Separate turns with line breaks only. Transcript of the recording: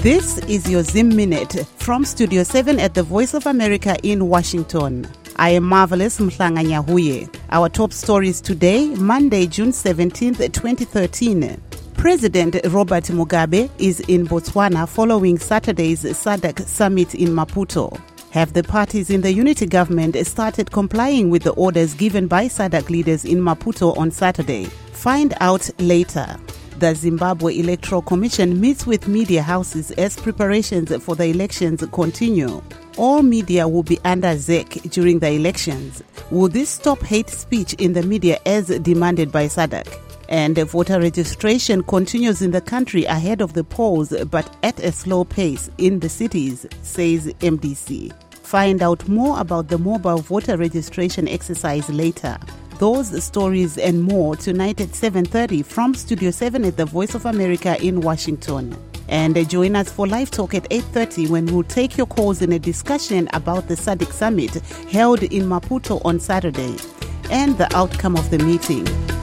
This is your Zim Minute from Studio 7 at the Voice of America in Washington. I am Marvelous Mhlanga Nyahuye. Our top stories today, Monday, June 17th, 2013. President Robert Mugabe is in Botswana following Saturday's SADC summit in Maputo. Have the parties in the unity government started complying with the orders given by SADC leaders in Maputo on Saturday? Find out later. The Zimbabwe Electoral Commission meets with media houses as preparations for the elections continue. All media will be under ZEC during the elections. Will this stop hate speech in the media as demanded by SADC? And voter registration continues in the country ahead of the polls, but at a slow pace in the cities, says MDC. Find out more about the mobile voter registration exercise later. Those stories and more tonight at 7:30 from Studio 7 at the Voice of America in Washington. And join us for live talk at 8:30 when we'll take your calls in a discussion about the SADC summit held in Maputo on Saturday and the outcome of the meeting.